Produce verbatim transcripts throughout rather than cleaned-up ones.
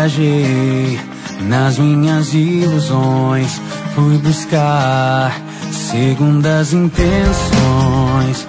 viajei nas minhas ilusões, fui buscar segundas intenções.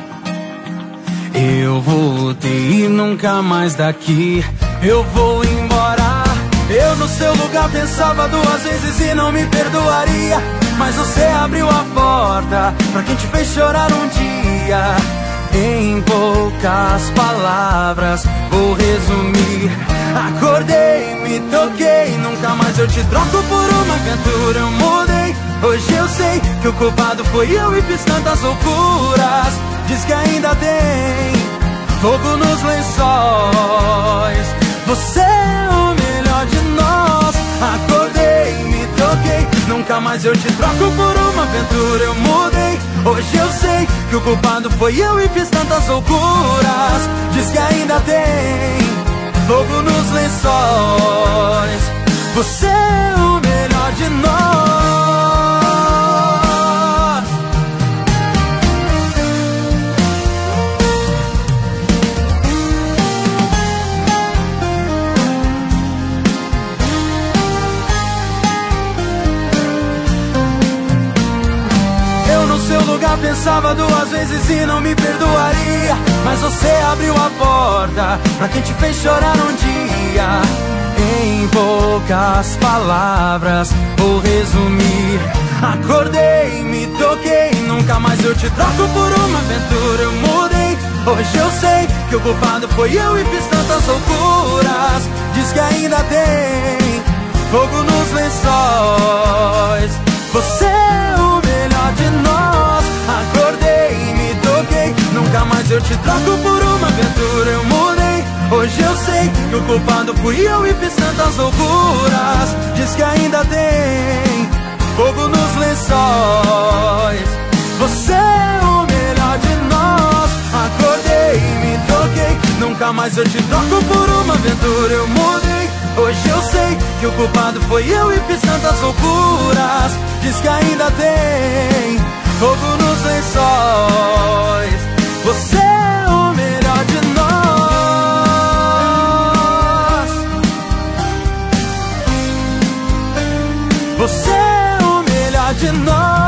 Eu voltei e nunca mais daqui eu vou embora. Eu no seu lugar pensava duas vezes e não me perdoaria, mas você abriu a porta pra quem te fez chorar um dia. Em poucas palavras vou resumir: acordei, me toquei, nunca mais eu te troco por uma aventura. Eu mudei, hoje eu sei que o culpado foi eu e fiz tantas loucuras. Diz que ainda tem fogo nos lençóis, você é o melhor de nós. Acordei, me toquei, nunca mais eu te troco por uma aventura. Eu mudei, hoje eu sei que o culpado foi eu e fiz tantas loucuras. Diz que ainda tem fogo nos lençóis, você é o melhor de nós. Pensava duas vezes e não me perdoaria, mas você abriu a porta pra quem te fez chorar um dia. Em poucas palavras vou resumir: acordei, me toquei, nunca mais eu te troco por uma aventura. Eu mudei, hoje eu sei que o culpado foi eu e fiz tantas loucuras. Diz que ainda tem fogo nos lençóis, você é o melhor de nós. Acordei, me toquei, nunca mais eu te troco por uma aventura. Eu mudei, hoje eu sei que o culpado fui eu e fiz tantas loucuras. Diz que ainda tem fogo nos lençóis, você é o melhor de nós. Acordei, me toquei, nunca mais eu te troco por uma aventura. Eu mudei, hoje eu sei que o culpado foi eu e fiz tantas loucuras. Diz que ainda tem fogo nos lençóis, você é o melhor de nós. Você é o melhor de nós.